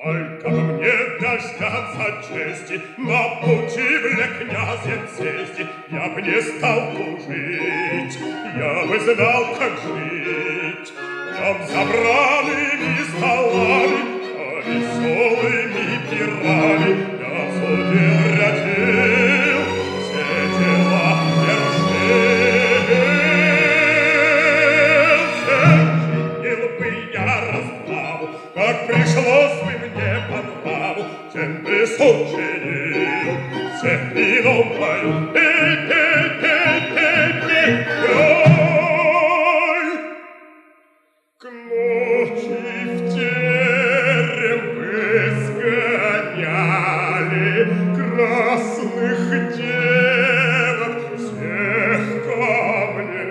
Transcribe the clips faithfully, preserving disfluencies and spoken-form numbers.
Только бы мне дождаться чести, на пути для князя сесть, я бы не стал тужить, я бы знал, как жить. Дом забранными столами, а веселыми пирами я судил, рядил, все дела вершил. Сочинил бы я расправу, как пришлось бы мне по нраву, тем бы сочинил, всех вином пою. Пей, пей, пей, пей, пей, пей. К ночи в терем вы сгоняли красных девок всех ко мне.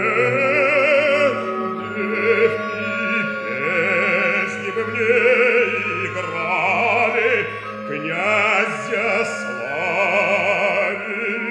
Девки песни вы мне играли, князя славили.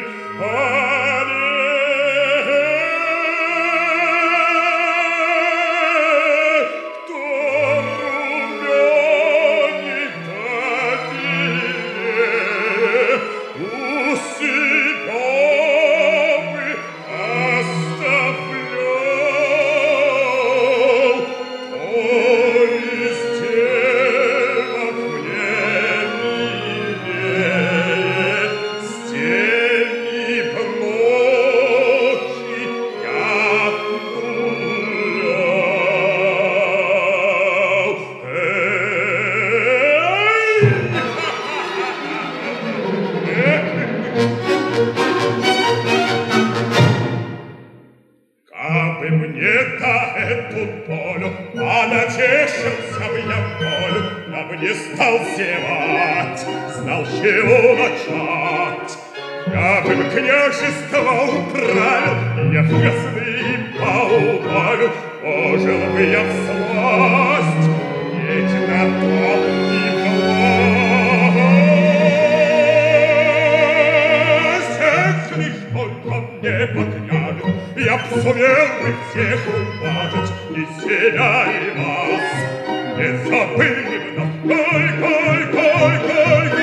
Кабы мне-то эту долю, а натешился бы я волю, я бы не стал зевать, знал, с чего начать. Я бы княжество управил, я в казны поубавил, пожил бы я в сласть, ведь на то и власть. Эх, лишь только мне по князю, я б сумел бы всех уважить, и себя, и вас. Не забыв нас, кой, кой, кой, кой,